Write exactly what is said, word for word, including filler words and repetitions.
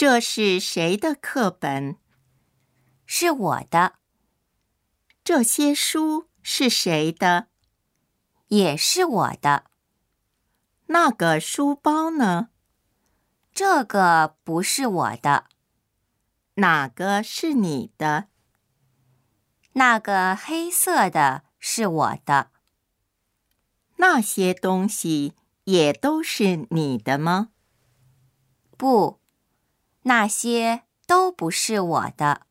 这是谁的课本？ 是我的。 这些书是谁的？ 也是我的。 那个书包呢？ 这个不是我的。 哪个是你的？ 那个黑色的是我的。 那些东西也都是你的吗？ 不，那些都不是我的。